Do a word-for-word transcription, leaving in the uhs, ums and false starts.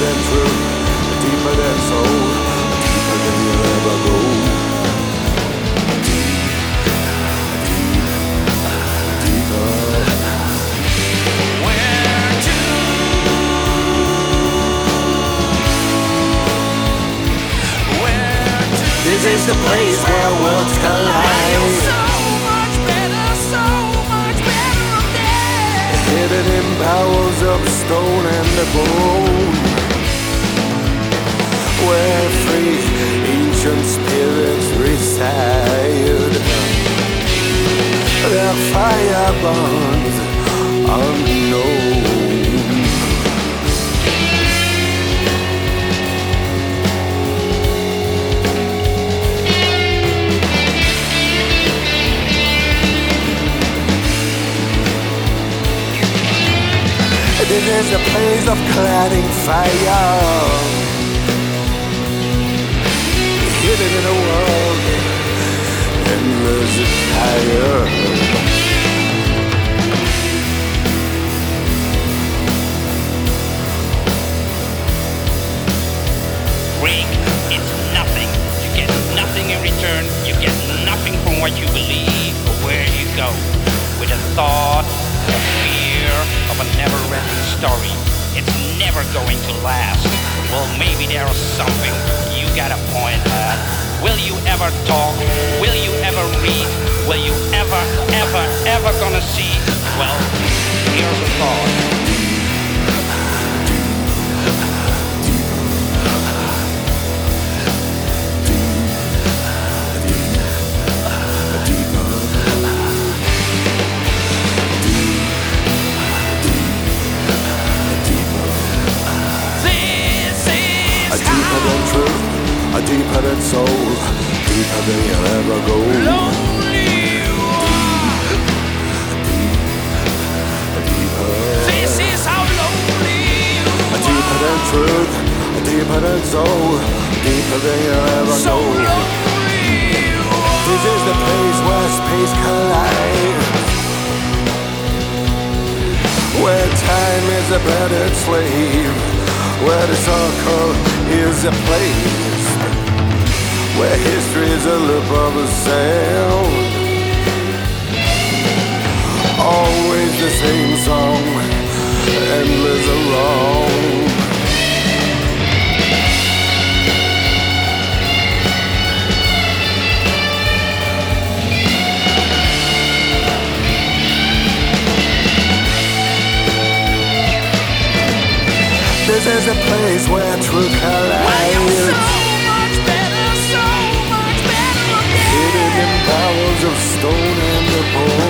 than truth, deeper than soul, deeper than you'll ever go. This is the place where worlds collide. So much better, so much better up there. Hidden in bowels of stone and the bone, where three ancient spirits reside. Their fire burns unknown. This is a place of cladding fire, hidden in a world endless fire. Rick, it's nothing. You get nothing in return. You get nothing from what you believe or where you go. With a thought, a fear of a never-ending story. It's never going to last. Well, maybe there is something you got a point at. Will you ever talk? Will you ever read? Will you ever, ever, ever gonna see? Well, here's a thought. Deeper than soul, deeper than you'll ever go. Lonely you are. Deep, deeper. This is how lonely you are. Deeper than truth, deeper than soul, deeper than you'll ever So go. lonely you are. This is the place where space collides, where time is a battered slave, where the circle is a place, where history is a lip of a sound. Always the same song, endless along. This is a place where truth collides, So much better, so much better up there. hidden in bowels of stone and the bone.